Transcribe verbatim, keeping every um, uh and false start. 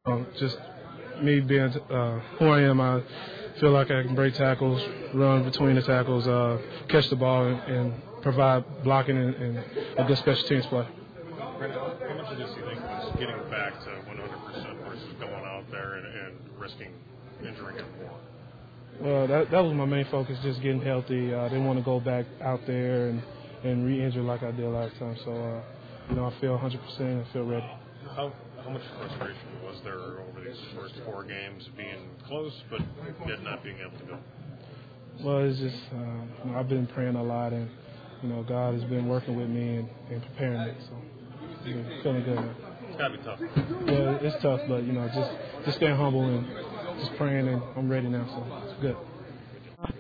Um, just me being uh, who I am, I feel like I can break tackles, run between the tackles, uh, catch the ball, and, and provide blocking and, and a good special teams play. How much of this do you think was getting back to one hundred percent versus going out there and, and risking injuring him more? Well, that that was my main focus, just getting healthy. I uh, didn't want to go back out there and, and re-injure like I did last time. So, uh, you know, I feel one hundred percent and feel ready. How how much frustration was there over these first four games being close but yet not being able to go? Well, it's just uh, you know, I've been praying a lot, and you know, God has been working with me and, and preparing me. So, I'm feeling good now. It's gotta be tough. Yeah, it's tough, but you know, just just staying humble and just praying, and I'm ready now. So it's good.